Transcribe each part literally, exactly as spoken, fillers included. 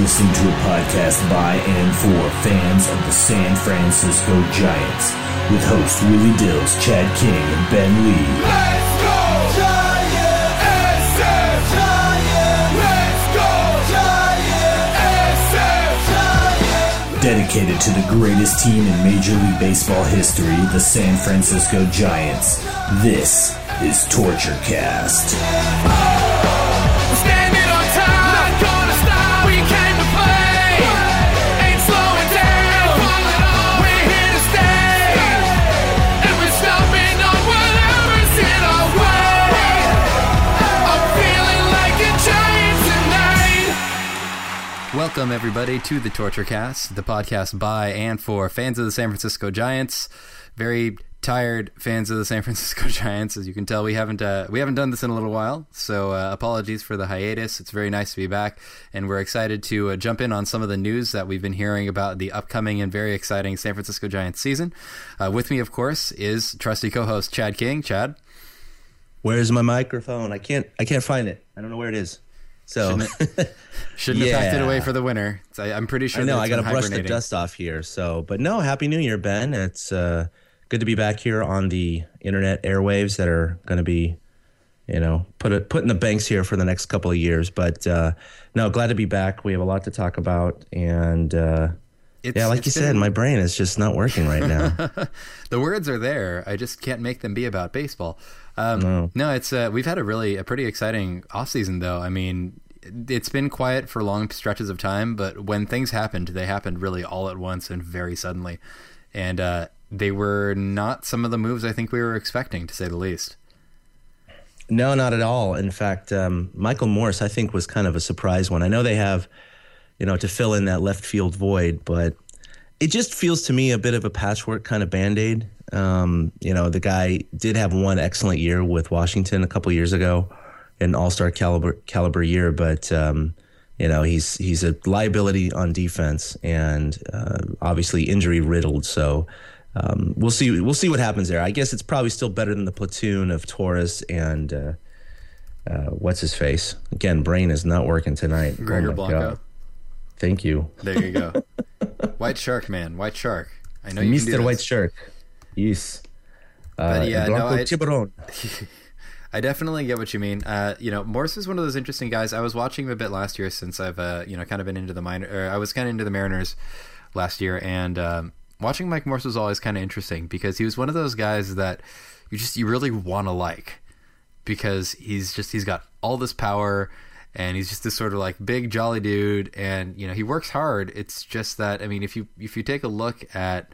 listening to a podcast by and for fans of the San Francisco Giants with hosts Willie Dills, Chad King, and Ben Lee. Let's go Giants! S F Giants! Let's go Giants! S F Giants! Dedicated to the greatest team in Major League Baseball history, the San Francisco Giants. This is Torture Cast. Welcome, everybody, to the Torture Cast, the podcast by and for fans of the San Francisco Giants. Very tired fans of the San Francisco Giants. As you can tell, we haven't uh, we haven't done this in a little while, so uh, apologies for the hiatus. It's very nice to be back, and we're excited to uh, jump in on some of the news that we've been hearing about the upcoming and very exciting San Francisco Giants season. Uh, with me, of course, is trusty co-host Chad King. Chad? Where's my microphone? I can't I can't find it. I don't know where it is. So shouldn't, shouldn't yeah. have packed it away for the winter. I, I'm pretty sure. I know. I got to brush the dust off here. So, but no, Happy New Year, Ben. It's uh, good to be back here on the internet airwaves that are going to be, you know, put it put in the banks here for the next couple of years. But uh, no, glad to be back. We have a lot to talk about, and uh, it's, yeah, like it's you been... said, my brain is just not working right now. The words are there. I just can't make them be about baseball. Um, no. no, it's uh, we've had a really a pretty exciting offseason, though. I mean, it's been quiet for long stretches of time, but when things happened, they happened really all at once and very suddenly. And uh, they were not some of the moves I think we were expecting, to say the least. No, not at all. In fact, um, Michael Morse, I think, was kind of a surprise one. I know they have, you know, to fill in that left field void, but it just feels to me a bit of a patchwork kind of Band-Aid. Um, you know, the guy did have one excellent year with Washington a couple years ago, an all-star caliber caliber year, but um, you know, he's he's a liability on defense and uh, obviously injury riddled. So um, we'll see we'll see what happens there. I guess it's probably still better than the platoon of Torres and uh, uh, what's his face again. Brain is not working tonight. Gregor oh Blanco. God. Thank you. There you go. White Shark, man. White Shark. I know you Mister can do White this. Shark. Yes. Uh, but yeah, no, I, Tiburon. I definitely get what you mean. Uh, you know, Morse is one of those interesting guys. I was watching him a bit last year since I've, uh, you know, kind of been into the minor. Or I was kind of into the Mariners last year, and um, watching Mike Morse was always kind of interesting because he was one of those guys that you just you really want to like because he's just he's got all this power. And he's just this sort of like big jolly dude, and you know he works hard. It's just that I mean, if you if you take a look at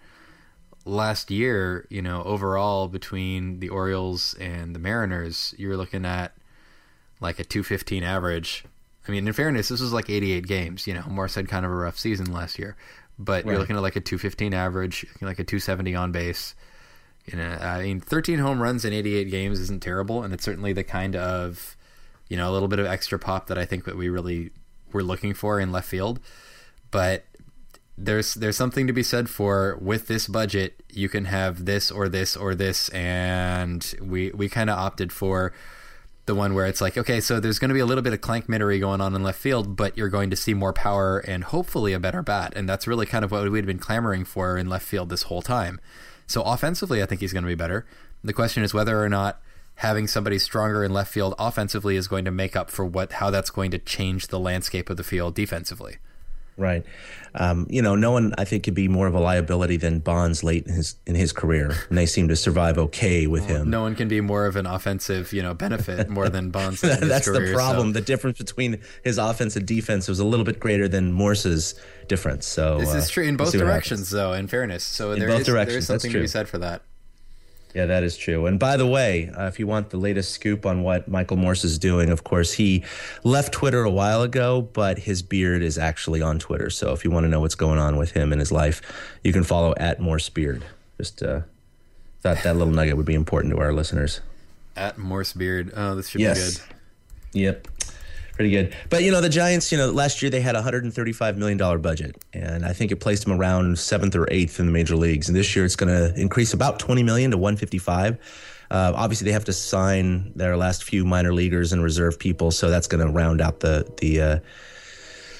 last year, you know overall between the Orioles and the Mariners, you're looking at like a two fifteen average. I mean, in fairness, this was like eighty-eight games. You know, Morse had kind of a rough season last year, but right. You're looking at like a two fifteen average, like a two seventy on base. You know, I mean, thirteen home runs in eighty-eight games isn't terrible, and it's certainly the kind of you know, a little bit of extra pop that I think that we really were looking for in left field. But there's there's something to be said for with this budget, you can have this or this or this, and we we kind of opted for the one where it's like, okay, so there's going to be a little bit of clankmittery going on in left field, but you're going to see more power and hopefully a better bat, and that's really kind of what we'd been clamoring for in left field this whole time. So offensively, I think he's going to be better. The question is whether or not having somebody stronger in left field offensively is going to make up for what how that's going to change the landscape of the field defensively. Right. Um, you know, no one, I think, could be more of a liability than Bonds late in his in his career, and they seem to survive okay with well, him. No one can be more of an offensive, you know, benefit more than Bonds in his That's career, the problem. So. The difference between his offense and defense was a little bit greater than Morse's difference. So this uh, is true in both we'll directions, though, in fairness. So in there both is, directions, there is something to be said for that. Yeah, that is true. And by the way, uh, if you want the latest scoop on what Michael Morse is doing, of course, he left Twitter a while ago, but his beard is actually on Twitter. So if you want to know what's going on with him in his life, you can follow at Morsebeard. Just uh, thought that little nugget would be important to our listeners. At Morsebeard. Oh, this should yes. be good. Yep. Pretty good. But, you know, the Giants, you know, last year they had a one hundred thirty-five million dollars budget, and I think it placed them around seventh or eighth in the major leagues. And this year it's going to increase about twenty million dollars to one hundred fifty-five. Uh, obviously, they have to sign their last few minor leaguers and reserve people, so that's going to round out the the uh,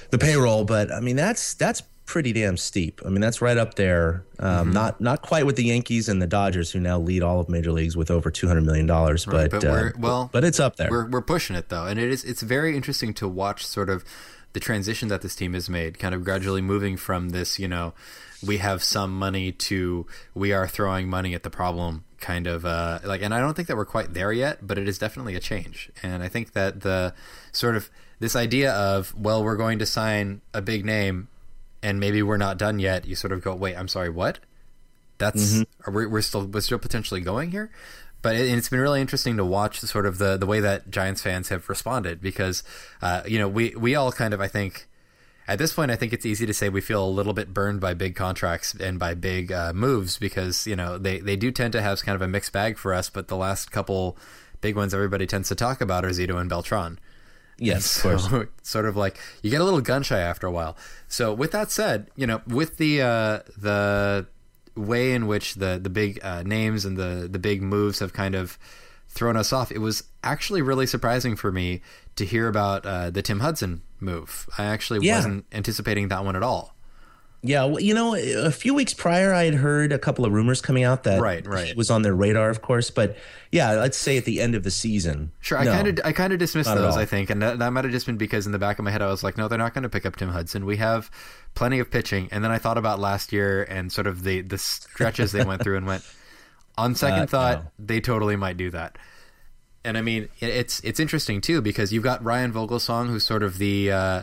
the payroll, but I mean that's that's pretty damn steep. I mean that's right up there. Um, mm-hmm. Not not quite with the Yankees and the Dodgers, who now lead all of major leagues with over two hundred million dollars. Right, but but we're, uh, well, but it's up there. We're we're pushing it though, and it is it's very interesting to watch sort of the transition that this team has made, kind of gradually moving from this, you know, we have some money to we are throwing money at the problem kind of uh, like, and I don't think that we're quite there yet, but it is definitely a change. And I think that the sort of this idea of, well, we're going to sign a big name and maybe we're not done yet. You sort of go, wait, I'm sorry, what? That's mm-hmm. are we, we're still we're still potentially going here. But it, it's been really interesting to watch the sort of the, the way that Giants fans have responded because, uh, you know, we, we all kind of, I think, at this point, I think it's easy to say we feel a little bit burned by big contracts and by big uh, moves because, you know, they, they do tend to have kind of a mixed bag for us. But the last couple big ones everybody tends to talk about are Zito and Beltran. Yes, so, of course. Sort of like you get a little gun shy after a while. So with that said, you know, with the uh, the way in which the the big uh, names and the the big moves have kind of thrown us off, it was actually really surprising for me to hear about uh, the Tim Hudson move. I actually yeah. wasn't anticipating that one at all. Yeah, well, you know, a few weeks prior, I had heard a couple of rumors coming out that right, right. he was on their radar, of course. But yeah, let's say at the end of the season. Sure, no, I kind of, I kind of dismissed not those. I think, and that, that might have just been because in the back of my head, I was like, no, they're not going to pick up Tim Hudson. We have plenty of pitching. And then I thought about last year and sort of the the stretches they went through, and went, on second uh, thought, no. they totally might do that. And I mean, it's it's interesting too because you've got Ryan Vogelsong, who's sort of the uh,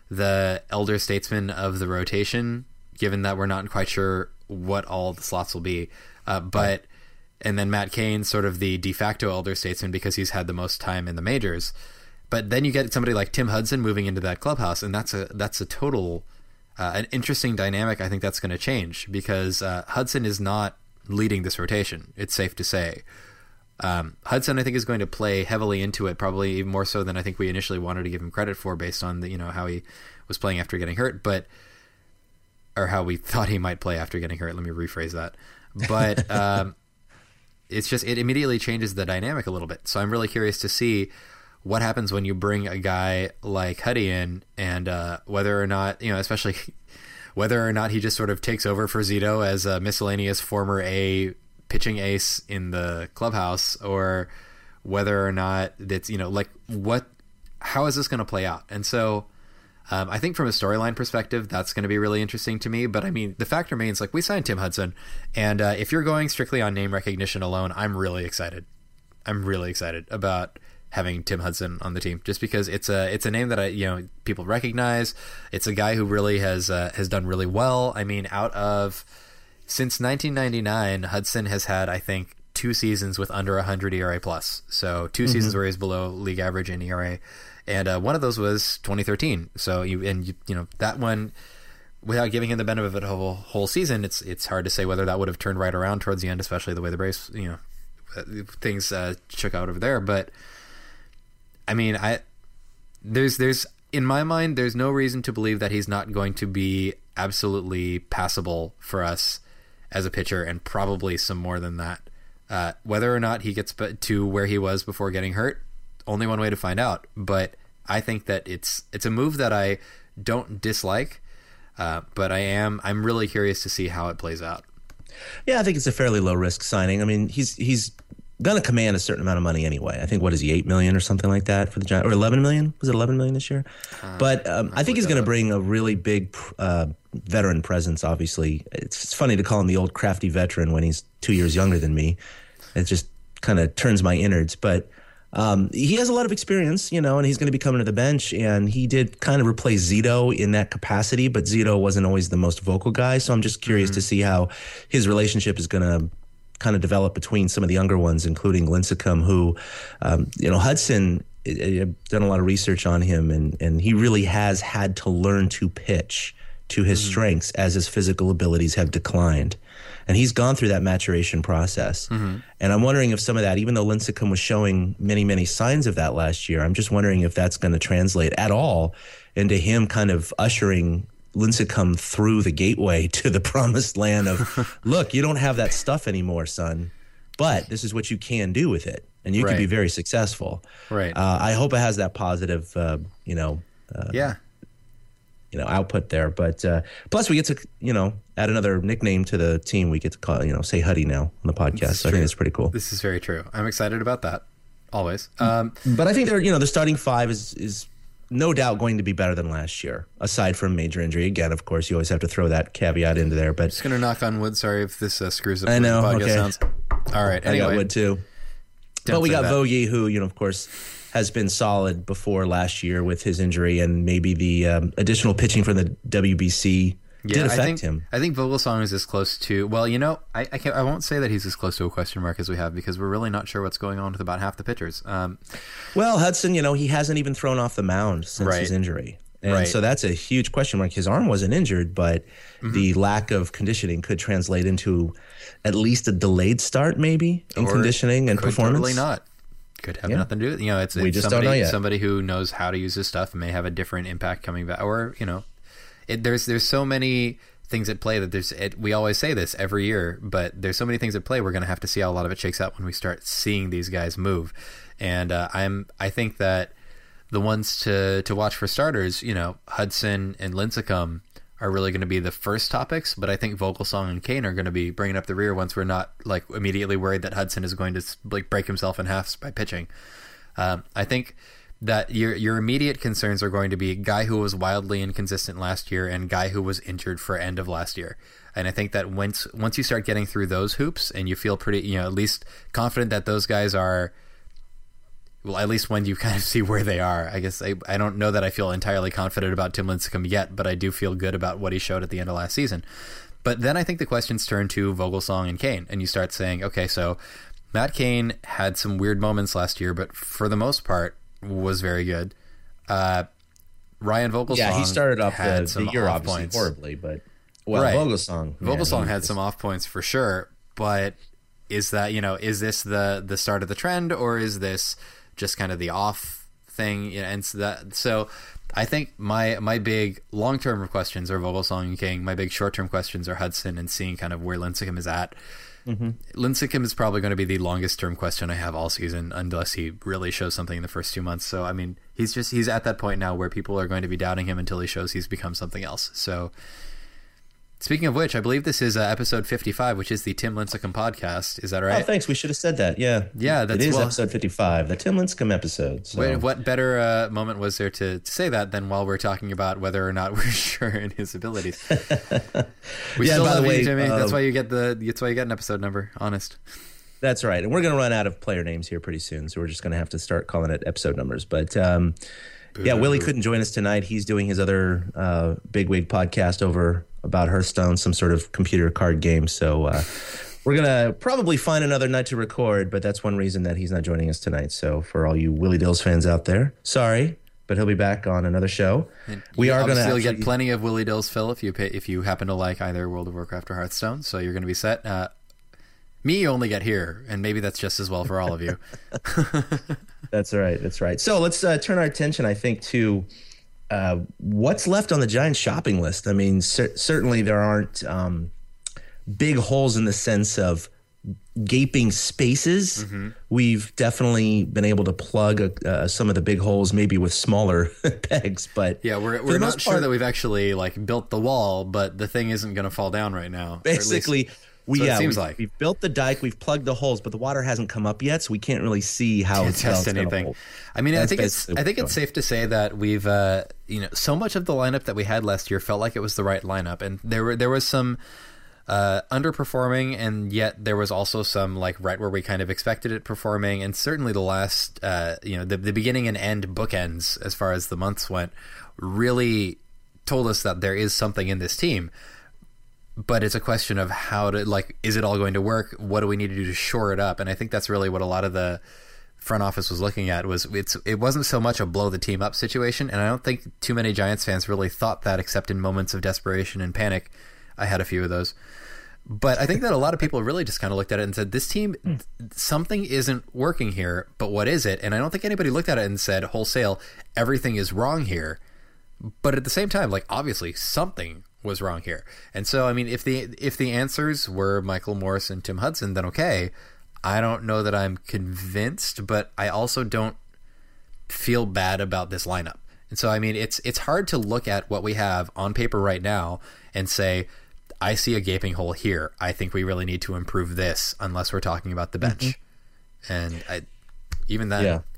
the elder statesman of the rotation, given that we're not quite sure what all the slots will be. Uh, but and then Matt Cain, sort of the de facto elder statesman because he's had the most time in the majors. But then you get somebody like Tim Hudson moving into that clubhouse, and that's a that's a total uh, an interesting dynamic. I think that's going to change because uh, Hudson is not leading this rotation. It's safe to say. Um, Hudson, I think, is going to play heavily into it, probably even more so than I think we initially wanted to give him credit for, based on the, you know, how he was playing after getting hurt, but or how we thought he might play after getting hurt. Let me rephrase that. But um, it's just it immediately changes the dynamic a little bit. So I'm really curious to see what happens when you bring a guy like Huddy in, and uh, whether or not, you know, especially whether or not he just sort of takes over for Zito as a miscellaneous former A pitching ace in the clubhouse, or whether or not that's, you know, like what, how is this going to play out? And so um, I think from a storyline perspective, that's going to be really interesting to me. But I mean, the fact remains, like, we signed Tim Hudson, and uh, if you're going strictly on name recognition alone, I'm really excited. I'm really excited about having Tim Hudson on the team, just because it's a it's a name that I you know people recognize. It's a guy who really has uh, has done really well. I mean, out of since nineteen ninety-nine, Hudson has had, I think, two seasons with under one hundred E R A plus. So two mm-hmm. seasons where he's below league average in E R A, and uh, one of those was twenty thirteen. So you and you, you know that one, without giving him the benefit of a whole, whole season, it's it's hard to say whether that would have turned right around towards the end, especially the way the Braves, you know, things uh, shook out over there. But I mean, I there's there's in my mind, there's no reason to believe that he's not going to be absolutely passable for us as a pitcher, and probably some more than that. Uh, whether or not he gets to where he was before getting hurt, only one way to find out. But I think that it's it's a move that I don't dislike, uh, but I am I'm really curious to see how it plays out. Yeah, I think it's a fairly low risk signing. I mean, he's he's going to command a certain amount of money anyway. I think, what is he, eight million or something like that for the Giants, or eleven million? Was it eleven million this year? Uh, but um, I think he's going to bring a really big uh, veteran presence. Obviously, it's, it's funny to call him the old crafty veteran when he's two years younger than me. It just kind of turns my innards. But um, he has a lot of experience, you know, and he's going to be coming to the bench. And he did kind of replace Zito in that capacity, but Zito wasn't always the most vocal guy. So I'm just curious mm-hmm. to see how his relationship is going to kind of develop between some of the younger ones, including Lincecum, who, um, you know, Hudson, I've done a lot of research on him, and, and he really has had to learn to pitch to his mm-hmm. strengths as his physical abilities have declined. And he's gone through that maturation process. Mm-hmm. And I'm wondering if some of that, even though Lincecum was showing many, many signs of that last year, I'm just wondering if that's going to translate at all into him kind of ushering Lincecum through the gateway to the promised land of, look, you don't have that stuff anymore, son, but this is what you can do with it, and you right. can be very successful. Right. Uh, I hope it has that positive, uh, you know. Uh, yeah. you know, output there. But uh, plus, we get to, you know, add another nickname to the team. We get to call, you know, say Huddy now on the podcast. So I think it's pretty cool. This is very true. I'm excited about that. Always. Um, but I think they're, you know, the starting five is is no doubt going to be better than last year, aside from major injury. Again, of course, you always have to throw that caveat into there. But just going to knock on wood. Sorry if this uh, screws up I know, the podcast okay. sounds. All right. Anyway. I got wood too. Don't but we say got that. Vogie, who, you know, of course, has been solid before last year with his injury, and maybe the um, additional pitching from the W B C Yeah, did affect I think, him. I think Vogelsong is as close to, well, you know, I I, can't, I won't say that he's as close to a question mark as we have, because we're really not sure what's going on with about half the pitchers. Um, Well, Hudson, you know, he hasn't even thrown off the mound since Right. his injury. And Right. so that's a huge question mark. His arm wasn't injured, but Mm-hmm. the lack of conditioning could translate into at least a delayed start, maybe, in or conditioning and could performance. Totally not. Could have Yeah. nothing to do with, you know, it's, We it's just don't somebody, know yet. somebody who knows how to use this stuff and may have a different impact coming back, or, you know, it, there's, there's so many things at play that there's, it, we always say this every year, but there's so many things at play. We're going to have to see how a lot of it shakes out when we start seeing these guys move. And uh, I'm, I think that the ones to, to watch for starters, you know, Hudson and Lincecum are really going to be the first topics, but I think Vogelsong and Kane are going to be bringing up the rear once we're not like immediately worried that Hudson is going to like break himself in half by pitching. Um, I think that your your immediate concerns are going to be guy who was wildly inconsistent last year and guy who was injured for end of last year. And I think that once once you start getting through those hoops and you feel pretty, you know, at least confident that those guys are, well, at least when you kind of see where they are. I guess I, I don't know that I feel entirely confident about Tim Lincecum yet, but I do feel good about what he showed at the end of last season. But then I think the questions turn to Vogelsong and Kane, and you start saying, okay, so Matt Kane had some weird moments last year, but for the most part was very good. Uh, Ryan Vogelsong Yeah, he started off had the, some the year off obviously points. horribly, but well, Right. Vogelsong. Vogelsong man, he had was- some off points for sure, but is that, you know, is this the the start of the trend, or is this just kind of the off thing? You know, and so that so I think my my big long term questions are Vogelsong and King. My big short term questions are Hudson and seeing kind of where Lincecum is at. Mm-hmm. Lincecum is probably going to be the longest term question I have all season, unless he really shows something in the first two months. So I mean, he's just he's at that point now where people are going to be doubting him until he shows he's become something else. So. Speaking of which, I believe this is uh, episode fifty-five, which is the Tim Lincecum podcast. Is that right? Oh, thanks. We should have said that. Yeah. Yeah, that's- it is well- episode fifty-five, the Tim Lincecum episode. So. Wait, what better uh, moment was there to, to say that than while we're talking about whether or not we're sure in his abilities? We Yeah, still by the love way, you, Jimmy. uh, that's why you get the. That's why you get an episode number. Honest. That's right. And we're going to run out of player names here pretty soon, so we're just going to have to start calling it episode numbers. But um, yeah, Willie couldn't join us tonight. He's doing his other uh, bigwig podcast over about Hearthstone, some sort of computer card game. So uh, we're going to probably find another night to record, but that's one reason that he's not joining us tonight. So for all you Willie Dills fans out there, sorry, but he'll be back on another show. And we you are going to obviously actually get plenty of Willie Dills fill if you pay, if you happen to like either World of Warcraft or Hearthstone. So you're going to be set. Uh, me, you only get here, and maybe that's just as well for all of you. That's right. That's right. So let's uh, turn our attention, I think, to uh, what's left on the Giants shopping list. I mean, cer- certainly there aren't um, big holes in the sense of gaping spaces. Mm-hmm. We've definitely been able to plug uh, some of the big holes, maybe with smaller pegs. But Yeah, we're for we're the not most sure part, that we've actually like built the wall, but the thing isn't going to fall down right now. or at least- basically. We, So it yeah, seems we, like. we've built the dike, we've plugged the holes, but the water hasn't come up yet, so we can't really see how Can't it's, how test it's gonna anything. hold. I mean, I That's think it's basically I think what's it's going. safe to say that we've uh, you know, so much of the lineup that we had last year felt like it was the right lineup, and there were there was some uh, underperforming, and yet there was also some like right where we kind of expected it performing, and certainly the last uh, you know the the beginning and end bookends as far as the months went really told us that there is something in this team. But it's a question of how to, like, is it all going to work? What do we need to do to shore it up? And I think that's really what a lot of the front office was looking at. Was it's it wasn't so much a blow the team up situation, and I don't think too many Giants fans really thought that, except in moments of desperation and panic. I had a few of those. But I think that a lot of people really just kind of looked at it and said, this team, something isn't working here, but what is it? And I don't think anybody looked at it and said, wholesale, everything is wrong here. But at the same time, like, obviously something was wrong here. And so, I mean, if the if the answers were Michael Morse and Tim Hudson, then okay. I don't know that I'm convinced, but I also don't feel bad about this lineup. And so, I mean, it's it's hard to look at what we have on paper right now and say, I see a gaping hole here. I think we really need to improve this, unless we're talking about the bench. Mm-hmm. And I, even then. Yeah.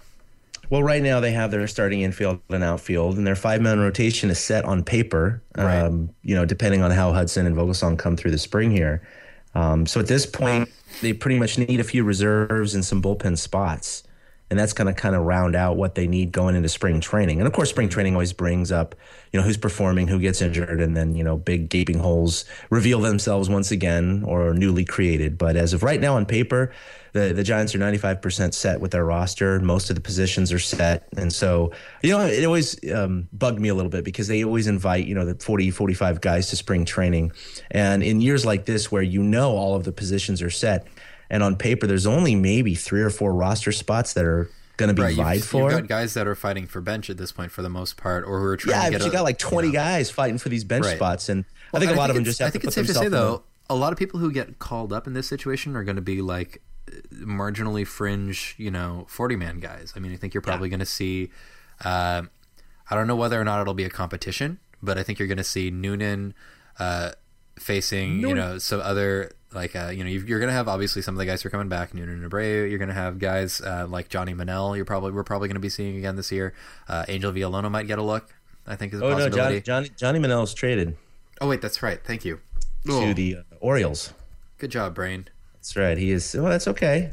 Well, right now they have their starting infield and outfield, and their five-man rotation is set on paper, right. um, you know, depending on how Hudson and Vogelsong come through the spring here. Um, so at this point, they pretty much need a few reserves and some bullpen spots. And that's going to kind of round out what they need going into spring training. And, of course, spring training always brings up, you know, who's performing, who gets injured, and then, you know, big gaping holes reveal themselves once again or are newly created. But as of right now on paper, the, the Giants are ninety-five percent set with their roster. Most of the positions are set. And so, you know, it always um, bugged me a little bit because they always invite, you know, the forty, forty-five guys to spring training. And in years like this where you know all of the positions are set, and on paper, there's only maybe three or four roster spots that are going to be right, vied you've, for. You've got guys that are fighting for bench at this point for the most part, or who are trying yeah, to get but you a, got like twenty you know. guys fighting for these bench right. spots, and well, I think a I lot think of them just have I think to it's put safe to say, themselves though, a lot of people who get called up in this situation are going to be like marginally fringe, you know, forty-man guys. I mean, I think you're probably yeah. going to see, uh, I don't know whether or not it'll be a competition, but I think you're going to see Noonan uh, facing, Noonan. you know, some other... Like, uh, you know, you're going to have obviously some of the guys who are coming back, Noonan and Abreu. You're going to have guys uh, like Johnny Manel. You're probably we're probably going to be seeing again this year. Uh, Angel Villalona might get a look. I think is a oh possibility. no, Johnny Johnny, Johnny Manel's traded. Oh wait, that's right. Thank you. To oh. the uh, Orioles. Good job, Brain. That's right. He is. Well, that's okay.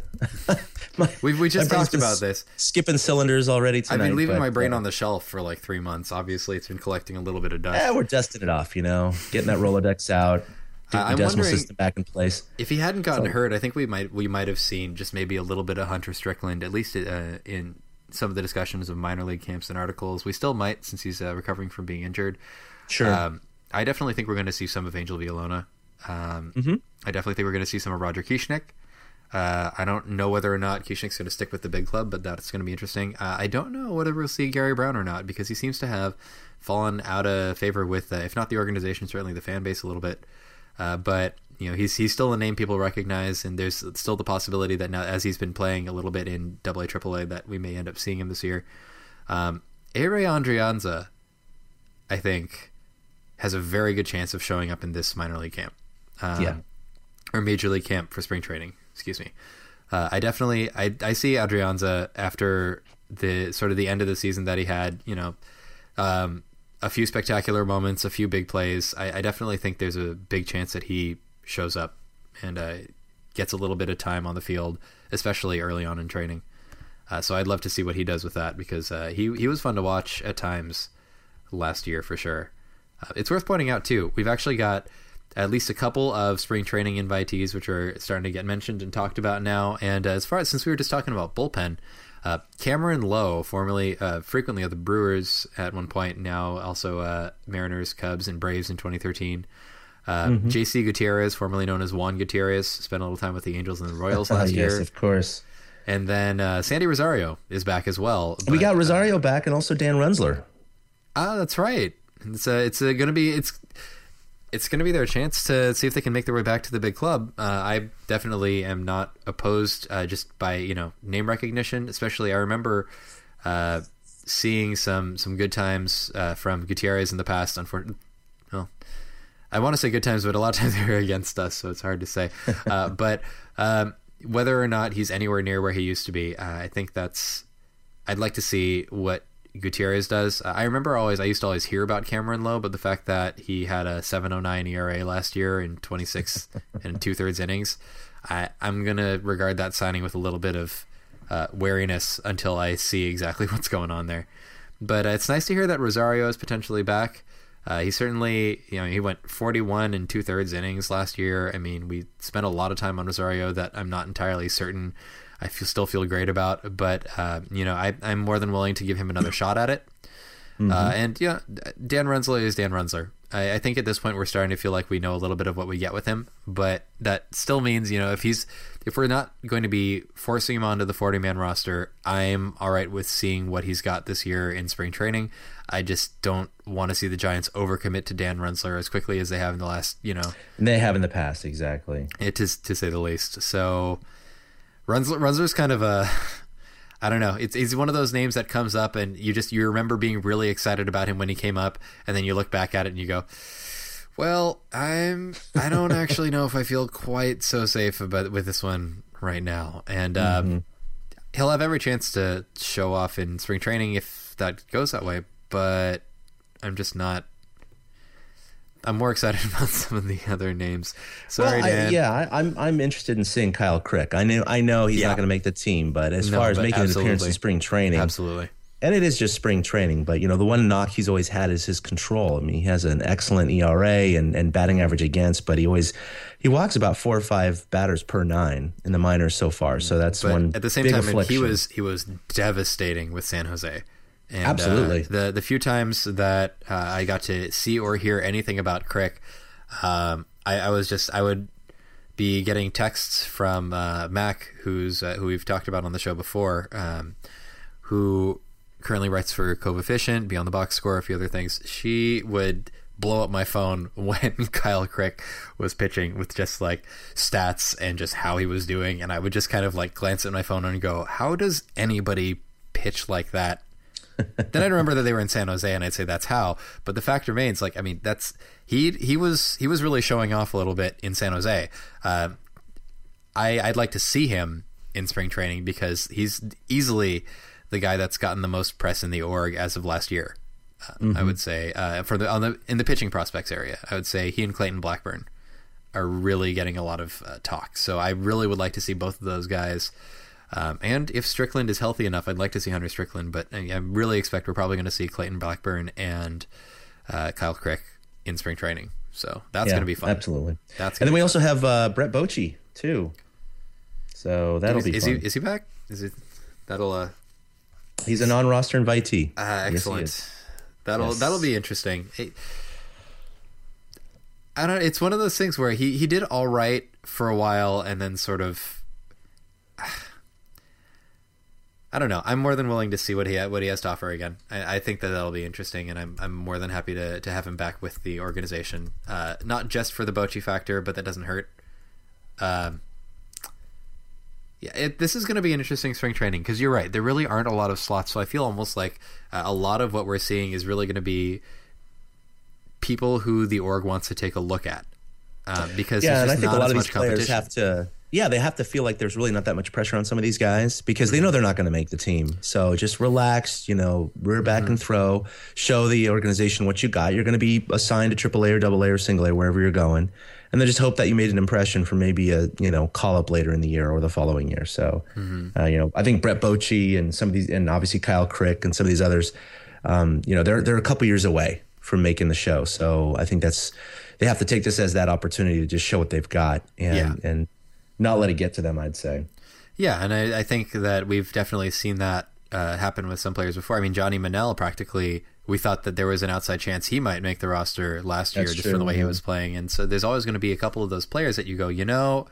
my, we we just talked about this. Skipping cylinders already tonight. I've been leaving but, my brain uh, on the shelf for like three months. Obviously, it's been collecting a little bit of dust. Yeah, we're dusting it off. You know, getting that Rolodex out. Uh, I'm decimal wondering system back in place. If he hadn't gotten so, hurt, I think we might we might have seen just maybe a little bit of Hunter Strickland, at least uh, in some of the discussions of minor league camps and articles. We still might, since he's uh, recovering from being injured. Sure. Um, I definitely think we're going to see some of Angel Villalona. Um, mm-hmm. I definitely think we're going to see some of Roger Kieschnick. Uh, I don't know whether or not Kieschnick's going to stick with the big club, but that's going to be interesting. Uh, I don't know whether we'll see Gary Brown or not, because he seems to have fallen out of favor with, uh, if not the organization, certainly the fan base a little bit. Uh, but you know, he's he's still a name people recognize, and there's still the possibility that now, as he's been playing a little bit in Double A, Triple A, that we may end up seeing him this year. Um, A-Ray Andrianza, I think, has a very good chance of showing up in this minor league camp, um, yeah, or major league camp for spring training. Excuse me. Uh, I definitely I I see Andrianza after the sort of the end of the season that he had. You know. Um, a few spectacular moments, a few big plays. I, I definitely think there's a big chance that he shows up and uh, gets a little bit of time on the field, especially early on in training. Uh, so I'd love to see what he does with that, because uh, he he was fun to watch at times last year for sure. Uh, it's worth pointing out too, we've actually got at least a couple of spring training invitees, which are starting to get mentioned and talked about now. And uh, as far as, since we were just talking about bullpen, Uh, Cameron Lowe, formerly uh, frequently of the Brewers at one point, now also uh, Mariners, Cubs, and Braves in twenty thirteen. Uh, mm-hmm. J C Gutierrez, formerly known as Juan Gutierrez, spent a little time with the Angels and the Royals last yes, year. Yes, of course. And then uh, Sandy Rosario is back as well. But, we got Rosario uh, back, and also Dan Rensler. Ah, that's right. It's uh, it's uh, going to be it's. It's going to be their chance to see if they can make their way back to the big club. Uh, I definitely am not opposed, uh, just by, you know, name recognition. Especially, I remember uh, seeing some some good times uh, from Gutierrez in the past. Unfortunately, well, I want to say good times, but a lot of times they were against us, so it's hard to say. Uh, but um, whether or not he's anywhere near where he used to be, uh, I think that's. I'd like to see what Gutierrez does. I remember always, I used to always hear about Cameron Lowe, but the fact that he had a seven oh nine E R A last year in twenty-six and two thirds innings, I, I'm going to regard that signing with a little bit of uh, wariness until I see exactly what's going on there. But uh, it's nice to hear that Rosario is potentially back. Uh, he certainly, you know, he went forty-one and two thirds innings last year. I mean, we spent a lot of time on Rosario that I'm not entirely certain I feel, still feel great about, but uh, you know, I, I'm more than willing to give him another shot at it. Mm-hmm. Uh, and yeah, Dan Rensler is Dan Rensler. I, I think at this point we're starting to feel like we know a little bit of what we get with him, but that still means, you know, if he's if we're not going to be forcing him onto the forty-man roster, I'm all right with seeing what he's got this year in spring training. I just don't want to see the Giants overcommit to Dan Rensler as quickly as they have in the last, you know, and they have in the past, exactly. It is, to say the least. So. Rensler, Rensler's kind of a. I don't know. It's he's one of those names that comes up and you just you remember being really excited about him when he came up, and then you look back at it and you go, well, I'm I don't actually know if I feel quite so safe about with this one right now. And um, mm-hmm. he'll have every chance to show off in spring training if that goes that way, but I'm just not. I'm more excited about some of the other names. Sorry, well, I, Dan. Yeah, I, I'm I'm interested in seeing Kyle Crick. I know I know he's yeah. not going to make the team, but as no, far as making absolutely. an appearance in spring training, absolutely. And it is just spring training, but you know the one knock he's always had is his control. I mean, he has an excellent E R A and, and batting average against, but he always he walks about four or five batters per nine in the minors so far. So that's but one. At the same big time, affliction. he was he was devastating with San Jose. And, Absolutely. Uh, the the few times that uh, I got to see or hear anything about Crick, um, I, I was just I would be getting texts from uh, Mac, who's uh, who we've talked about on the show before, um, who currently writes for Coefficient, Beyond the Box Score, a few other things. She would blow up my phone when Kyle Crick was pitching with just like stats and just how he was doing, and I would just kind of like glance at my phone and go, "How does anybody pitch like that?" Then I'd remember that they were in San Jose, and I'd say that's how. But the fact remains, like I mean, that's he he was he was really showing off a little bit in San Jose. Uh, I I'd like to see him in spring training because he's easily the guy that's gotten the most press in the org as of last year. Uh, mm-hmm. I would say uh, for the on the in the pitching prospects area, I would say he and Clayton Blackburn are really getting a lot of uh, talk. So I really would like to see both of those guys. Um, and if Strickland is healthy enough, I'd like to see Hunter Strickland, but I, I really expect we're probably going to see Clayton Blackburn and uh, Kyle Crick in spring training. So that's yeah, going to be fun. Absolutely. That's and then we fun. also have uh, Brett Bochy too. So that'll is, be is fun. He, is he back? Is it that'll? Uh, He's a non-roster invitee. Uh, excellent. Yes, that'll yes. that'll be interesting. It, I don't. It's one of those things where he, he did all right for a while, and then sort of. I don't know. I'm more than willing to see what he what he has to offer again. I, I think that that'll be interesting, and I'm I'm more than happy to, to have him back with the organization. Uh, not just for the Bochy factor, but that doesn't hurt. Um, yeah, it, this is going to be an interesting spring training because you're right. There really aren't a lot of slots, so I feel almost like uh, a lot of what we're seeing is really going to be people who the org wants to take a look at. Uh, because yeah, there's and just I think not a lot as of much these players competition. have to. Yeah, they have to feel like there's really not that much pressure on some of these guys because they know they're not going to make the team. So just relax, you know, rear back mm-hmm. and throw, show the organization what you got. You're going to be assigned to triple A or double A or single A wherever you're going. And then just hope that you made an impression for maybe a, you know, call up later in the year or the following year. So, mm-hmm. uh, you know, I think Brett Bochy and some of these, and obviously Kyle Crick and some of these others, um, you know, they're, they're a couple years away from making the show. So I think that's, they have to take this as that opportunity to just show what they've got and, yeah. and, not let it get to them, I'd say. Yeah, and I, I think that we've definitely seen that uh, happen with some players before. I mean, Johnny Manel practically, we thought that there was an outside chance he might make the roster last year That's just true, from the way yeah. he was playing. And so there's always going to be a couple of those players that you go, you know,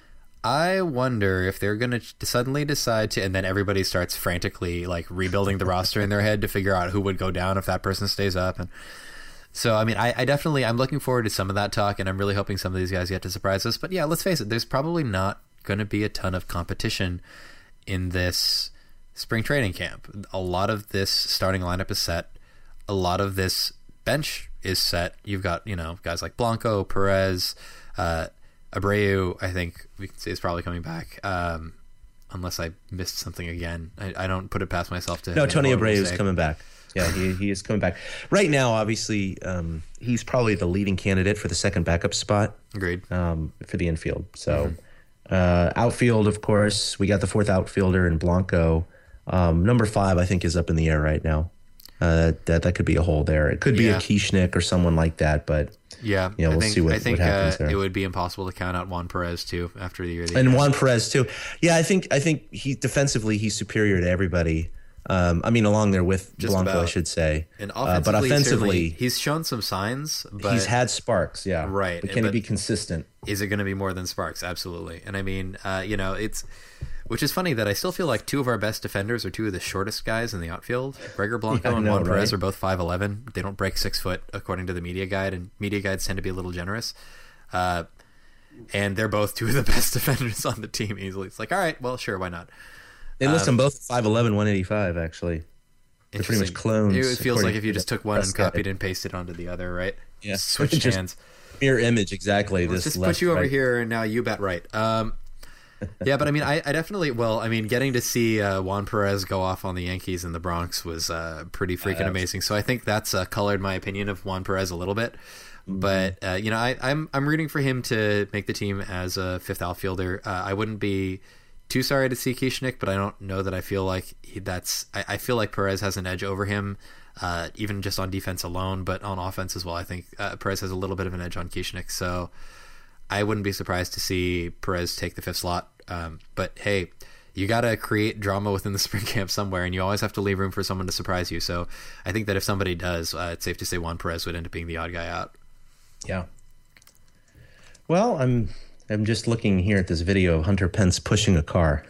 I wonder if they're going to suddenly decide to, and then everybody starts frantically like rebuilding the roster in their head to figure out who would go down if that person stays up. And so, I mean, I, I definitely, I'm looking forward to some of that talk, and I'm really hoping some of these guys get to surprise us. But yeah, let's face it, there's probably not going to be a ton of competition in this spring training camp. A lot of this starting lineup is set. A lot of this bench is set. You've got, you know, guys like Blanco, Perez, uh, Abreu, I think we can say is probably coming back. Um, unless I missed something again. I, I don't put it past myself to. No, Tony Abreu is coming back. Yeah, he he is coming back. Right now, obviously, um, he's probably the leading candidate for the second backup spot. Agreed. Um, for the infield. So, mm-hmm. uh, outfield, of course, we got the fourth outfielder in Blanco. Um, number five, I think, is up in the air right now. Uh, that that could be a hole there. It could be yeah. a Kieschnick or someone like that, but yeah, you know, I we'll think, see what, I think what happens uh, there. It would be impossible to count out Juan Perez too after the year. That and he Juan Perez too. Yeah, I think I think he defensively he's superior to everybody. Um, I mean, along there with Just Blanco, about. I should say. And uh, offensively, but offensively, he's shown some signs. But he's had sparks, yeah. Right. But can but he be consistent? Is it going to be more than sparks? Absolutely. And I mean, uh, you know, it's which is funny that I still feel like two of our best defenders are two of the shortest guys in the outfield. Gregor Blanco yeah, and know, Juan Perez right? are both five eleven. They don't break six foot according to the media guide, and media guides tend to be a little generous. Uh, and they're both two of the best defenders on the team easily. It's like, all right, well, sure, why not? They list them both five eleven, one eighty-five, actually. They're pretty much clones. It feels like according if you to just the took one and press guy. copied and pasted onto the other, right? Yeah. Switched Just hands. Mirror image, exactly. Let's this just left, put you over right. here, and now you bet right. Um, yeah, but I mean, I, I definitely, well, I mean, getting to see uh, Juan Perez go off on the Yankees in the Bronx was uh, pretty freaking Uh, amazing. So I think that's uh, colored my opinion of Juan Perez a little bit. But uh, you know, I, I'm I'm rooting for him to make the team as a fifth outfielder. Uh, I wouldn't be too sorry to see Kieschnick, but I don't know that I feel like he, that's. I, I feel like Perez has an edge over him, uh, even just on defense alone, but on offense as well. I think uh, Perez has a little bit of an edge on Kieschnick, so I wouldn't be surprised to see Perez take the fifth slot. Um, but hey, you got to create drama within the spring camp somewhere, and you always have to leave room for someone to surprise you. So I think that if somebody does, uh, it's safe to say Juan Perez would end up being the odd guy out. Yeah. Well, I'm I'm just looking here at this video of Hunter Pence pushing a car.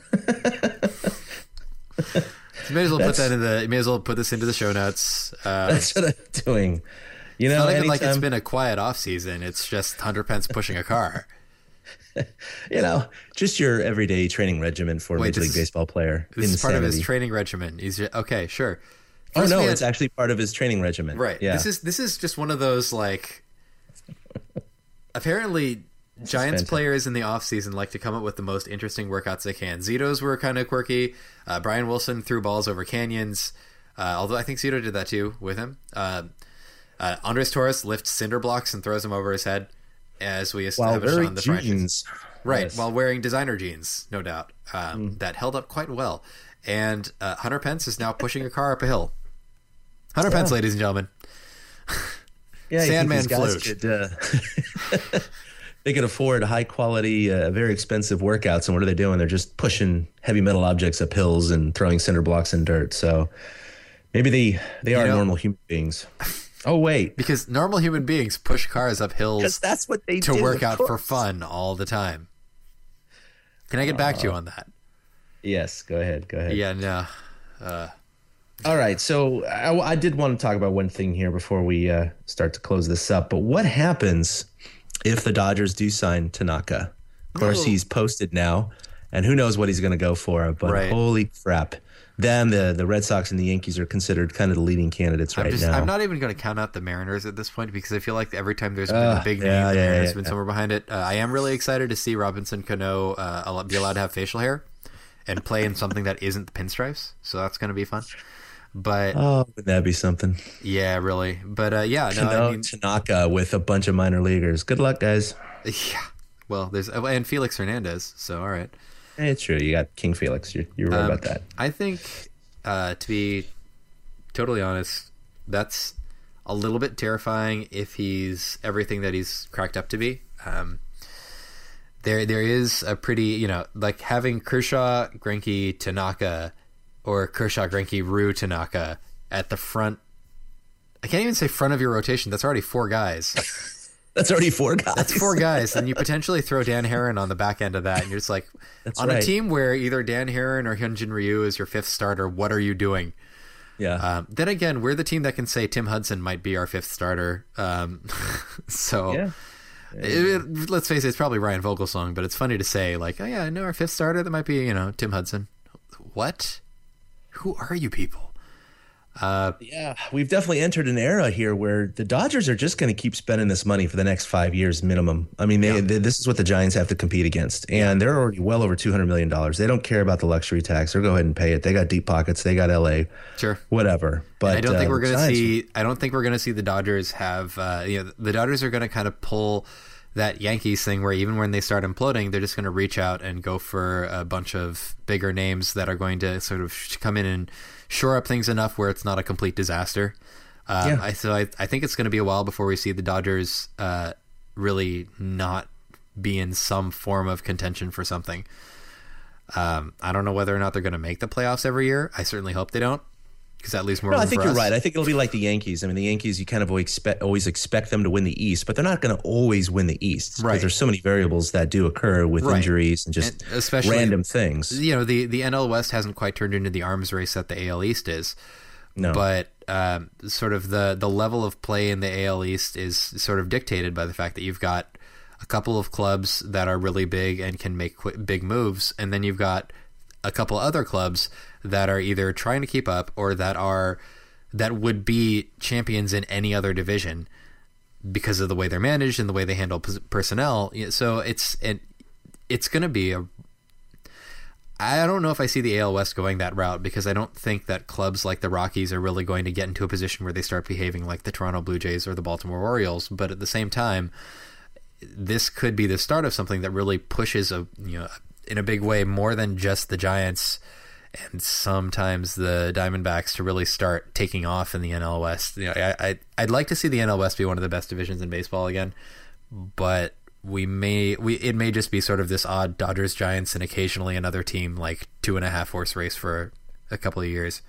You may as well put That's- that in the. You may as well put this into the show notes. Uh, That's what I'm doing. You it's know, not even like it's anytime- been a quiet off season. It's just Hunter Pence pushing a car. you know, just your everyday training regimen for a Wait, Major this League is- Baseball player. This is part of his Insanity. training regimen. He's just, okay, sure. Oh First no, we had- it's actually part of his training regimen. right. Yeah. This is this is just one of those like. Apparently, Giants fantastic. players in the offseason like to come up with the most interesting workouts they can. Zito's were kind of quirky. Uh, Brian Wilson threw balls over canyons, uh, although I think Zito did that too with him. Uh, uh, Andres Torres lifts cinder blocks and throws them over his head, as we While established wearing on the Fridays. jeans. Right, Yes. while wearing designer jeans, no doubt. Um, That held up quite well. And uh, Hunter Pence is now pushing a car up a hill. Hunter Pence, ladies and gentlemen. Yeah, you think Sandman these guys flute. could, uh, they could afford high quality, uh, very expensive workouts, and what are they doing? They're just pushing heavy metal objects up hills and throwing cinder blocks in dirt. So maybe they they are know- normal human beings. Oh wait, Because normal human beings push cars up because hills that's what they to do, work of out for course. fun all the time. Can I get back to you on that? Yes, go ahead, go ahead. Yeah, no. All right, so I, I did want to talk about one thing here before we uh, start to close this up. But what happens if the Dodgers do sign Tanaka? Of course, Oh. he's posted now, and who knows what he's going to go for. But Right. holy crap, them, the the Red Sox and the Yankees are considered kind of the leading candidates I'm right just now. I'm not even going to count out the Mariners at this point because I feel like every time there's been Uh, a big name, yeah, the yeah, Mariners yeah, has been yeah. somewhere behind it. Uh, I am really excited to see Robinson Cano uh, al- be allowed to have facial hair and play in something that isn't the pinstripes. So that's going to be fun. But Oh, wouldn't that be something? yeah, really. But uh, yeah, no, Cano, I mean, Tanaka with a bunch of minor leaguers. Good luck, guys. yeah. Well, there's oh, and Felix Hernandez. So all right. Hey, it's true. You got King Felix. You're, you're right Um, about that. I think, uh, to be totally honest, that's a little bit terrifying if he's everything that he's cracked up to be. Um, there, there is a pretty, you know, like having Kershaw, Greinke, Tanaka, or Kershaw, Greinke, Ryu, Tanaka at the front. I can't even say front of your rotation. That's already four guys. That's already four guys. That's four guys, and you potentially throw Dan Heron on the back end of that, and you're just like, That's on a right. team where either Dan Heron or Hyunjin Ryu is your fifth starter, what are you doing? Yeah. Um, then again, we're the team that can say Tim Hudson might be our fifth starter. Um, so yeah. it- it- let's face it, it's probably Ryan Vogelsong, but it's funny to say, like, oh yeah, I know our fifth starter, that might be, you know, Tim Hudson. What? Who are you people? Uh, Yeah, we've definitely entered an era here where the Dodgers are just going to keep spending this money for the next five years minimum. I mean, they, they, this is what the Giants have to compete against, and they're already well over two hundred million dollars. They don't care about the luxury tax. They'll go ahead and pay it. They got deep pockets. They got L A. Sure. Whatever. But I don't uh, think we're the going to Giants- see. I don't think we're going to see the Dodgers have. Uh, you know, the Dodgers are going to kind of pull that Yankees thing where even when they start imploding, they're just going to reach out and go for a bunch of bigger names that are going to sort of sh- come in and shore up things enough where it's not a complete disaster. Um, Yeah. I so I, I think it's going to be a while before we see the Dodgers uh, really not be in some form of contention for something. Um, I don't know whether or not they're going to make the playoffs every year. I certainly hope they don't, because that leaves more No, room I think for you're us. right. I think it'll be like the Yankees. I mean, the Yankees, you kind of always expect, always expect them to win the East, but they're not going to always win the East. Because Right. there's so many variables that do occur with Right. injuries and just And especially- random things. You know, the, the N L West hasn't quite turned into the arms race that the A L East is. No. But um, sort of the, the level of play in the A L East is sort of dictated by the fact that you've got a couple of clubs that are really big and can make qu- big moves, and then you've got a couple other clubs that are either trying to keep up or that are that would be champions in any other division because of the way they're managed and the way they handle p- personnel. So it's it, it's going to be a. I don't know if I see the A L West going that route, because I don't think that clubs like the Rockies are really going to get into a position where they start behaving like the Toronto Blue Jays or the Baltimore Orioles. But at the same time, this could be the start of something that really pushes a you know in a big way more than just the Giants and sometimes the Diamondbacks to really start taking off in the N L West. You know, I, I I'd like to see the N L West be one of the best divisions in baseball again, but we may we it may just be sort of this odd Dodgers, Giants, and occasionally another team like two and a half horse race for a couple of years.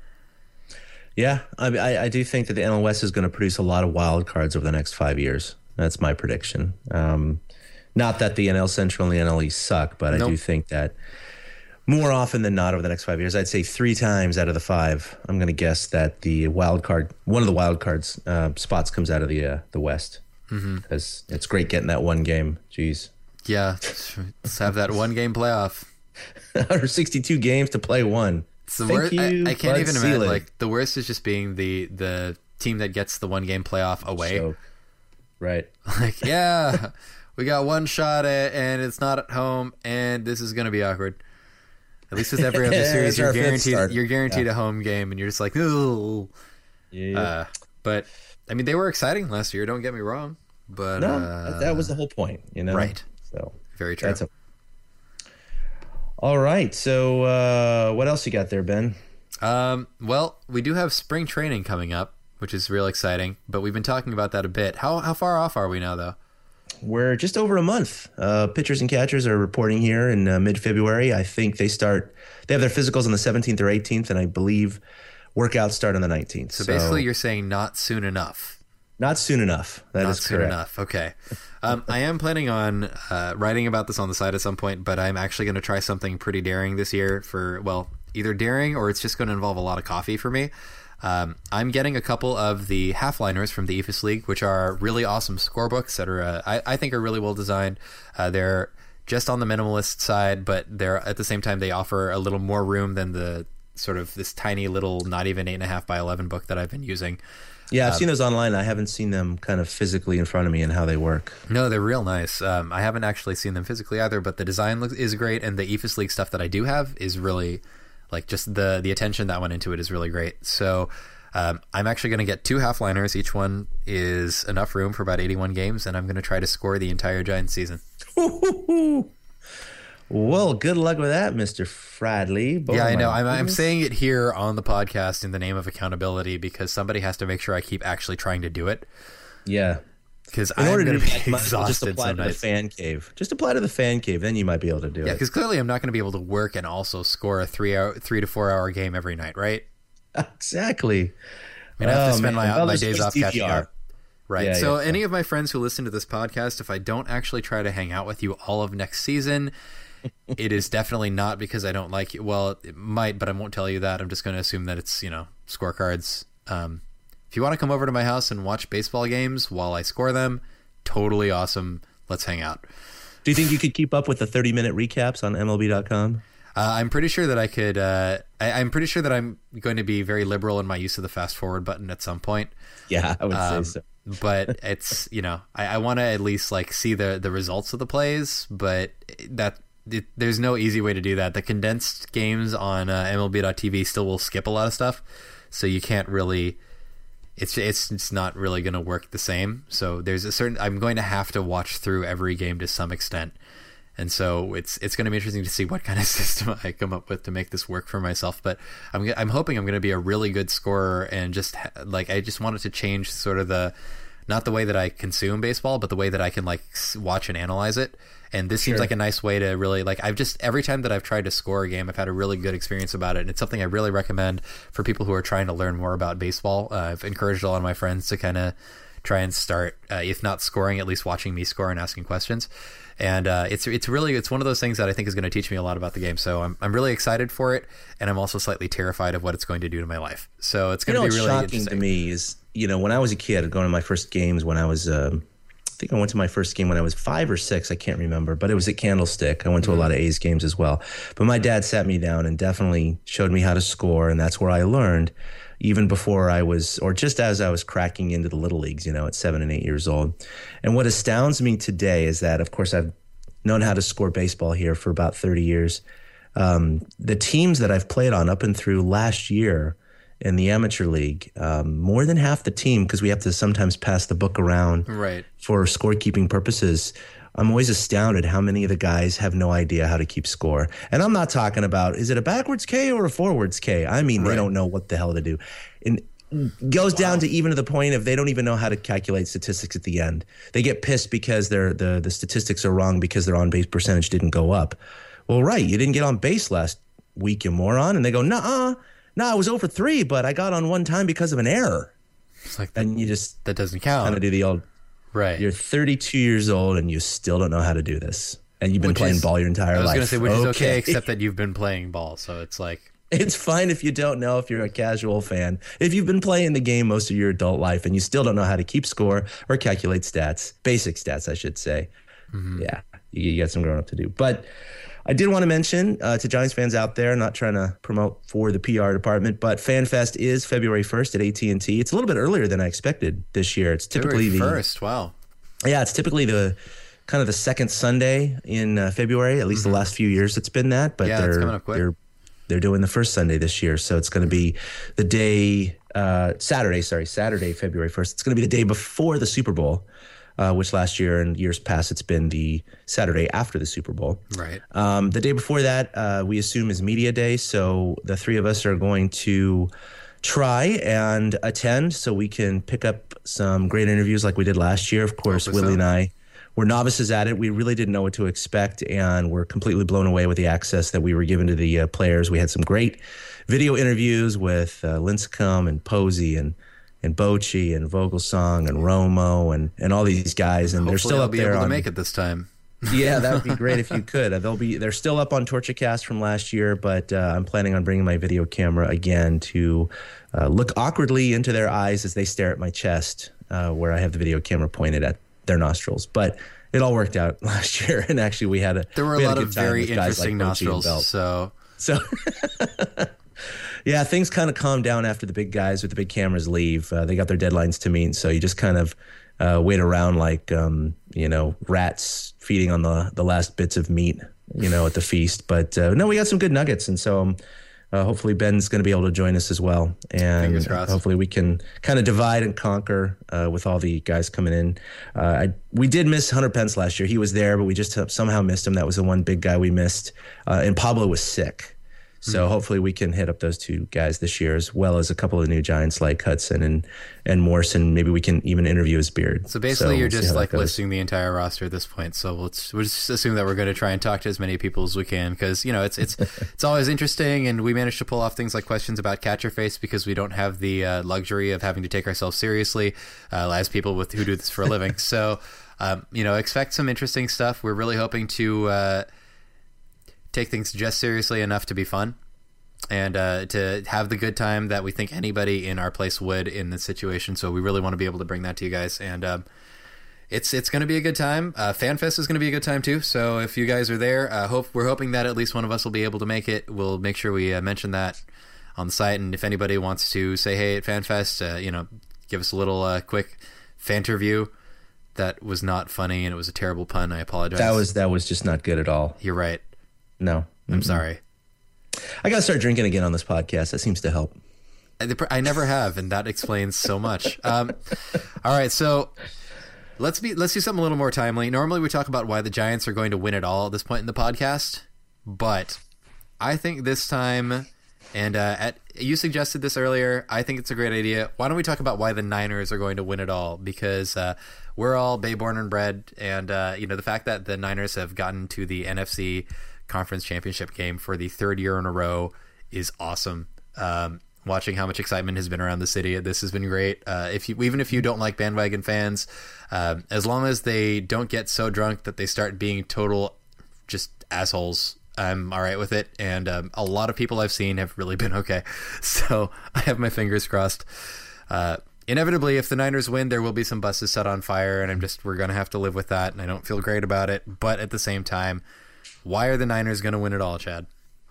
Yeah, I, I do think that the N L West is going to produce a lot of wild cards over the next five years. That's my prediction. Um, not that the N L Central and the N L East suck, but nope. I do think that more often than not over the next five years, I'd say three times out of the five, I'm going to guess that the wild card, one of the wild cards uh, spots comes out of the uh, the West. Because mm-hmm. it's great getting that one game. Jeez. Yeah, let's have that one game playoff. one hundred sixty-two games to play one. It's the Thank worst. you, I, I can't Bud even imagine. Selig. Like the worst is just being the the team that gets the one game playoff away. So, right. Like, yeah, we got one shot at, and it's not at home, and this is going to be awkward. At least with every other series, you're guaranteed you're guaranteed yeah. a home game, and you're just like, ooh. Yeah. Uh, but I mean, they were exciting last year. Don't get me wrong. But no, uh, that was the whole point, you know. Right. So very true. That's a... All right. So uh, what else you got there, Ben? Um, well, we do have spring training coming up, which is real exciting. But we've been talking about that a bit. How how far off are we now, though? We're just over a month. Uh, pitchers and catchers are reporting here in uh, mid-February. I think they start. They have their physicals on the seventeenth or eighteenth, and I believe workouts start on the nineteenth. So, so basically, you're saying not soon enough. Not soon enough. That Not is soon correct. enough. Okay. Um, I am planning on uh, writing about this on the side at some point, but I'm actually going to try something pretty daring this year for, well, either daring or it's just going to involve a lot of coffee for me. Um, I'm getting a couple of the half-liners from the E F I S League, which are really awesome scorebooks that are, uh, I, I think are really well designed. Uh, they're just on the minimalist side, but they're at the same time, they offer a little more room than the sort of this tiny little, not even eight and a half by eleven book that I've been using. Yeah, I've um, seen those online. I haven't seen them kind of physically in front of me and how they work. No, they're real nice. Um, I haven't actually seen them physically either, but the design looks, is great, and the E F I S League stuff that I do have is really, like, just the the attention that went into it is really great. So um, I'm actually going to get two half-liners. Each one is enough room for about eighty-one games, and I'm going to try to score the entire Giants season. Well, good luck with that, Mister Fradley. Yeah, I know. I'm, I'm saying it here on the podcast in the name of accountability because somebody has to make sure I keep actually trying to do it. Yeah. Because I'm going to be exhausted just apply some to nights. the fan cave. Just apply to the fan cave, then you might be able to do yeah, it. Yeah, because clearly I'm not going to be able to work and also score a three hour, three to four hour game every night, right? Exactly. I mean, I have to oh, spend man. my, well, my days off D V R. catching up. Right. Yeah, so yeah. any of my friends who listen to this podcast, if I don't actually try to hang out with you all of next season, it is definitely not because I don't like you. Well, it might, but I won't tell you that. I'm just going to assume that it's, you know, scorecards. Um, if you want to come over to my house and watch baseball games while I score them, totally awesome. Let's hang out. Do you think you could keep up with the thirty-minute recaps on M L B dot com? Uh, I'm pretty sure that I could. Uh, I, I'm pretty sure that I'm going to be very liberal in my use of the fast forward button at some point. Yeah, I would Um, say so. But it's, you know, I, I want to at least like see the, the results of the plays, but that it, there's no easy way to do that. The condensed games on uh, M L B dot T V still will skip a lot of stuff, so you can't really. It's it's it's not really going to work the same. So there's a certain. I'm going to have to watch through every game to some extent, and so it's it's going to be interesting to see what kind of system I come up with to make this work for myself. But I'm I'm hoping I'm going to be a really good scorer and just like I just wanted to change sort of the. Not the way that I consume baseball, but the way that I can like watch and analyze it. And this Sure. seems like a nice way to really like, I've just, every time that I've tried to score a game, I've had a really good experience about it. And it's something I really recommend for people who are trying to learn more about baseball. Uh, I've encouraged a lot of my friends to kind of try and start, uh, if not scoring, at least watching me score and asking questions. And uh, it's it's really, it's one of those things that I think is going to teach me a lot about the game. So I'm I'm really excited for it. And I'm also slightly terrified of what it's going to do to my life. So it's going You know to be what's really shocking interesting. to me is, you know, when I was a kid, going to my first games when I was um, think I went to my first game when I was five or six. I can't remember, but it was at Candlestick. I went to a lot of A's games as well. But my dad sat me down and definitely showed me how to score, and that's where I learned, even before I was, or just as I was cracking into the little leagues, you know, at seven and eight years old. And what astounds me today is that, of course, I've known how to score baseball here for about thirty years. Um, the teams that I've played on up and through last year in the amateur league, um, more than half the team, because we have to sometimes pass the book around right. for scorekeeping purposes. I'm always astounded how many of the guys have no idea how to keep score. And I'm not talking about, is it a backwards K or a forwards K? I mean, right. they don't know what the hell to do. And it goes wow. down to even to the point of they don't even know how to calculate statistics at the end. They get pissed because their the the statistics are wrong because their on-base percentage didn't go up. Well, right, you didn't get on base last week, you moron. And they go, nah, no, I was over three, but I got on one time because of an error. It's like that, and you just that doesn't count. Kind of do the old, right. You're thirty-two years old and you still don't know how to do this. And you've been which playing is, ball your entire life. I was going to say, which okay. is okay, except that you've been playing ball. So it's like, it's fine if you don't know, if you're a casual fan. If you've been playing the game most of your adult life and you still don't know how to keep score or calculate stats, basic stats, I should say. Mm-hmm. Yeah, you, you got some growing up to do. But I did want to mention uh, to Giants fans out there, not trying to promote for the P R department, but FanFest is February first at A T and T. It's a little bit earlier than I expected this year. It's typically February the first. Wow. Yeah, it's typically the kind of the second Sunday in uh, February. At least mm-hmm. the last few years it's been that. But yeah, they're it's coming up quick. they're they're doing the first Sunday this year, so it's going to be the day uh, Saturday. Sorry, Saturday, February first. It's going to be the day before the Super Bowl. Uh, which last year and years past, it's been the Saturday after the Super Bowl. Right. Um, the day before that, uh, we assume is Media Day. So the three of us are going to try and attend so we can pick up some great interviews like we did last year. Of course, Willie so. and I were novices at it. We really didn't know what to expect, and we're completely blown away with the access that we were given to the uh, players. We had some great video interviews with uh, Lincecum and Posey and and Bochy and Vogelsong and Romo and, and all these guys, and Hopefully they're still I'll up be there. Able on, to make it this time. Yeah, that would be great if you could. They'll be they're still up on TortureCast from last year, but uh, I'm planning on bringing my video camera again to uh, look awkwardly into their eyes as they stare at my chest, uh, where I have the video camera pointed at their nostrils. But it all worked out last year, and actually we had a there were we a had lot a of very interesting like nostrils. So so. Yeah, things kind of calm down after the big guys with the big cameras leave. Uh, they got their deadlines to meet, so you just kind of uh, wait around like, um, you know, rats feeding on the, the last bits of meat, you know, at the feast. But uh, no, we got some good nuggets, and so um, uh, hopefully Ben's going to be able to join us as well. And hopefully we can kind of divide and conquer uh, with all the guys coming in. Uh, I, we did miss Hunter Pence last year. He was there, but we just somehow missed him. That was the one big guy we missed. Uh, and Pablo was sick. So mm-hmm. hopefully we can hit up those two guys this year, as well as a couple of new Giants like Hudson and and Morrison. Maybe we can even interview his beard. So basically, so you're we'll just like listing the entire roster at this point. So we'll, we'll just assume that we're going to try and talk to as many people as we can, because you know it's it's it's always interesting, and we managed to pull off things like questions about Catcher Face because we don't have the uh, luxury of having to take ourselves seriously uh, as people with who do this for a living. So um, you know, expect some interesting stuff. We're really hoping to. Uh, take things just seriously enough to be fun and uh, to have the good time that we think anybody in our place would in this situation. So we really want to be able to bring that to you guys. And um, it's it's going to be a good time. Uh, FanFest is going to be a good time too. So if you guys are there, uh, hope we're hoping that at least one of us will be able to make it. We'll make sure we uh, mention that on the site. And if anybody wants to say hey at FanFest, uh, you know, give us a little uh, quick fanterview. That was not funny, and it was a terrible pun. I apologize. That was that was just not good at all. You're right. No, I'm mm-hmm. sorry. I got to start drinking again on this podcast. That seems to help. I never have, and that explains so much. Um, all right, so let's be let's do something a little more timely. Normally, we talk about why the Giants are going to win it all at this point in the podcast, but I think this time, and uh, at, you suggested this earlier, I think it's a great idea. Why don't we talk about why the Niners are going to win it all? Because uh, we're all Bay born and bred, and uh, you know the fact that the Niners have gotten to the N F C Conference Championship game for the third year in a row is awesome. Um, watching how much excitement has been around the city, this has been great. Uh, if you, even if you don't like bandwagon fans, um, as long as they don't get so drunk that they start being total just assholes, I'm all right with it. And um, a lot of people I've seen have really been okay. So I have my fingers crossed. Uh, inevitably, if the Niners win, there will be some buses set on fire, and I'm just we're gonna have to live with that, and I don't feel great about it. But at the same time, why are the Niners gonna win it all, Chad?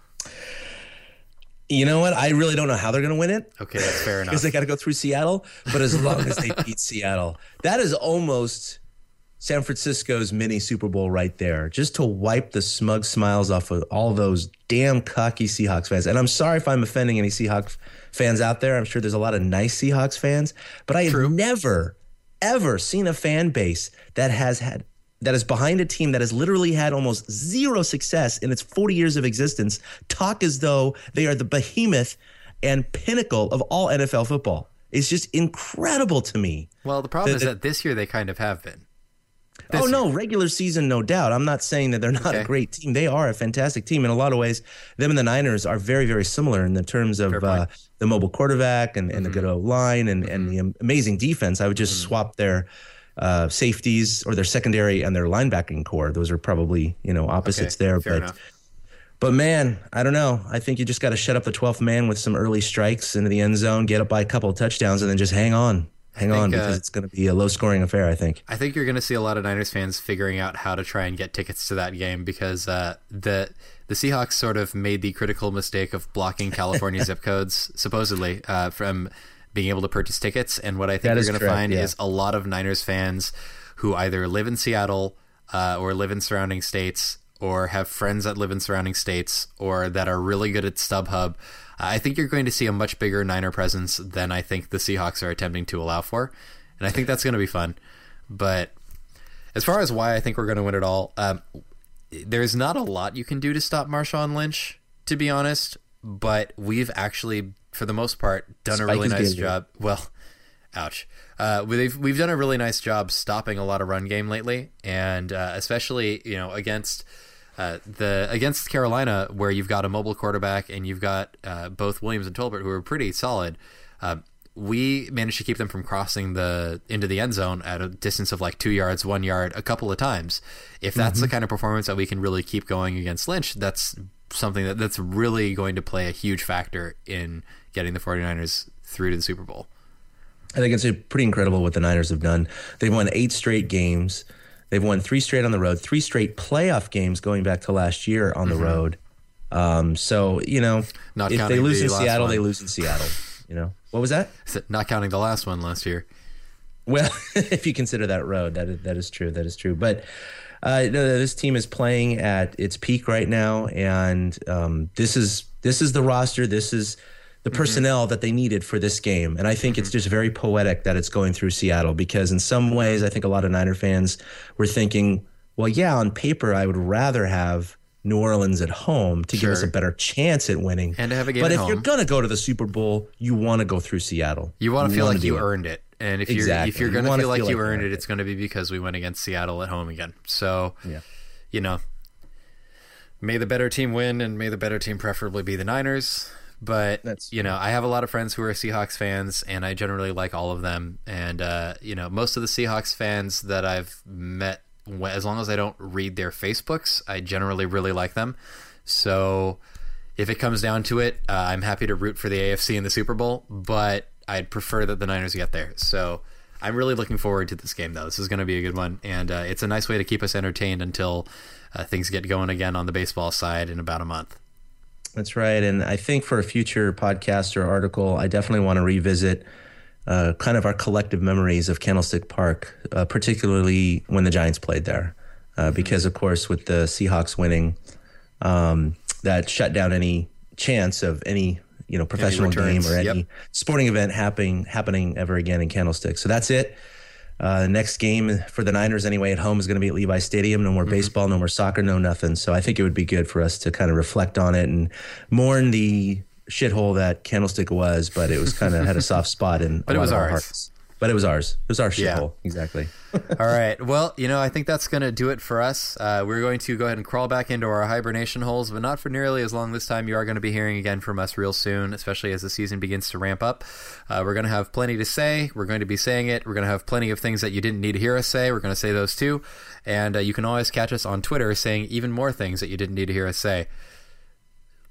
You know what? I really don't know how they're going to win it. Okay, that's fair enough. Because they got to go through Seattle. But as long as they beat Seattle, that is almost San Francisco's mini Super Bowl right there. Just to wipe the smug smiles off of all those damn cocky Seahawks fans. And I'm sorry if I'm offending any Seahawks fans out there. I'm sure there's a lot of nice Seahawks fans. But I have True. never, ever seen a fan base that has had that is behind a team that has literally had almost zero success in its forty years of existence talk as though they are the behemoth and pinnacle of all N F L football. It's just incredible to me. Well, the problem The- is that this year they kind of have been. This Oh, year. no, regular season, no doubt. I'm not saying that they're not Okay. a great team. They are a fantastic team. In a lot of ways, them and the Niners are very, very similar in the terms of Fair uh, point. the mobile quarterback and, and the good old line and, and the amazing defense. I would just swap their uh, safeties or their secondary and their linebacking core. Those are probably, you know, opposites Okay, there. fair But enough. But man, I don't know. I think you just got to shut up the twelfth man with some early strikes into the end zone, get up by a couple of touchdowns, and then just hang on. Hang on, think, uh, because it's going to be a low-scoring affair, I think. I think you're going to see a lot of Niners fans figuring out how to try and get tickets to that game because uh, the the Seahawks sort of made the critical mistake of blocking California zip codes, supposedly, uh, from being able to purchase tickets. And what I think That you're is going to correct, find yeah. is a lot of Niners fans who either live in Seattle uh, or live in surrounding states or have friends that live in surrounding states or that are really good at StubHub. I think you're going to see a much bigger Niner presence than I think the Seahawks are attempting to allow for. And I think that's going to be fun. But as far as why I think we're going to win it all, um, there's not a lot you can do to stop Marshawn Lynch, to be honest. But we've actually, for the most part, done Spike a really is nice getting job. Well, ouch. Uh, we've we've done a really nice job stopping a lot of run game lately, and uh, especially you know against uh, the against Carolina, where you've got a mobile quarterback and you've got uh, both Williams and Tolbert, who are pretty solid. Uh, we managed to keep them from crossing the into the end zone at a distance of like two yards, one yard, a couple of times. If that's Mm-hmm. the kind of performance that we can really keep going against Lynch, that's something that, that's really going to play a huge factor in getting the 49ers through to the Super Bowl. I think it's pretty incredible what the Niners have done. They've won eight straight games. They've won three straight on the road, three straight playoff games going back to last year on the Mm-hmm. road. Um, so, you know, Not if they counting lose the in last Seattle, one. they lose in Seattle. You know, what was that? Not counting the last one last year. Well, if you consider that road, that is, that is true. That is true. But uh, no, this team is playing at its peak right now, and um, this is this is the roster. This is the personnel that they needed for this game. And I think it's just very poetic that it's going through Seattle because in some ways, I think a lot of Niner fans were thinking, well, yeah, on paper, I would rather have New Orleans at home to give us a Sure. better chance at winning. And to have a game but at if you're home. going to go to the Super Bowl, you want to go through Seattle. You want to feel wanna like do you it. earned it. And if you're Exactly. if you're You going to wanna feel like feel you like you earned earned it, it's going to be because we went against Seattle at home again. So, Yeah. you know, may the better team win and may the better team preferably be the Niners. But, That's- you know, I have a lot of friends who are Seahawks fans, and I generally like all of them. And, uh, you know, most of the Seahawks fans that I've met, wh- as long as I don't read their Facebooks, I generally really like them. So if it comes down to it, uh, I'm happy to root for the A F C in the Super Bowl, but I'd prefer that the Niners get there. So I'm really looking forward to this game, though. This is going to be a good one, and uh, it's a nice way to keep us entertained until uh, things get going again on the baseball side in about a month. That's right. And I think for a future podcast or article, I definitely want to revisit uh, kind of our collective memories of Candlestick Park, uh, particularly when the Giants played there. Uh, because, of course, with the Seahawks winning, um, that shut down any chance of any you know professional game returns. or any Yep. sporting event happening happening ever again in Candlestick. So that's it. Uh, the next game for the Niners anyway at home is going to be at Levi Stadium. No more Mm-hmm. baseball, no more soccer, no nothing. So I think it would be good for us to kind of reflect on it and mourn the shithole that Candlestick was, but it was kind of had a soft spot in But a it lot was of our ours. hearts. But it was ours. It was our Yeah. shithole. Exactly. All right. Well, you know, I think that's going to do it for us. Uh, we're going to go ahead and crawl back into our hibernation holes, but not for nearly as long this time. You are going to be hearing again from us real soon, especially as the season begins to ramp up. Uh, we're going to have plenty to say. We're going to be saying it. We're going to have plenty of things that you didn't need to hear us say. We're going to say those too. And uh, you can always catch us on Twitter saying even more things that you didn't need to hear us say.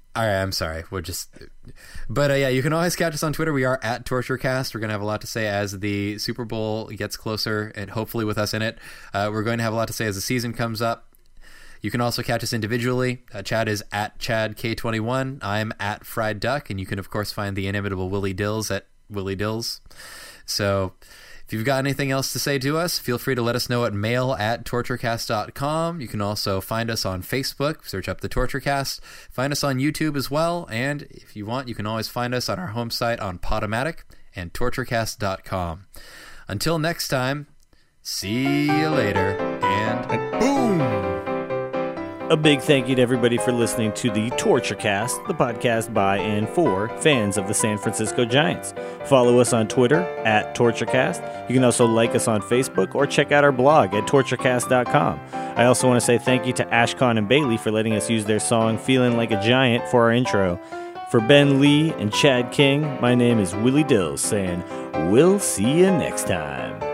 All right, I'm sorry. We're just, but uh, yeah, you can always catch us on Twitter. We are at TortureCast. We're gonna have a lot to say as the Super Bowl gets closer, and hopefully with us in it, uh, we're going to have a lot to say as the season comes up. You can also catch us individually. Uh, Chad is at Chad K twenty-one. I'm at Fried Duck, and you can of course find the inimitable Willie Dills at Willie Dills. So if you've got anything else to say to us, feel free to let us know at mail at torturecast dot com. You can also find us on Facebook, search up the TortureCast. Find us on YouTube as well, and if you want, you can always find us on our home site on Podomatic and torturecast dot com. Until next time, see you later, and boom! A big thank you to everybody for listening to the TortureCast, the podcast by and for fans of the San Francisco Giants. Follow us on Twitter at TortureCast. You can also like us on Facebook or check out our blog at torturecast dot com. I also want to say thank you to Ashcon and Bailey for letting us use their song Feeling Like a Giant for our intro. For Ben Lee and Chad King, my name is Willie Dills saying, we'll see you next time.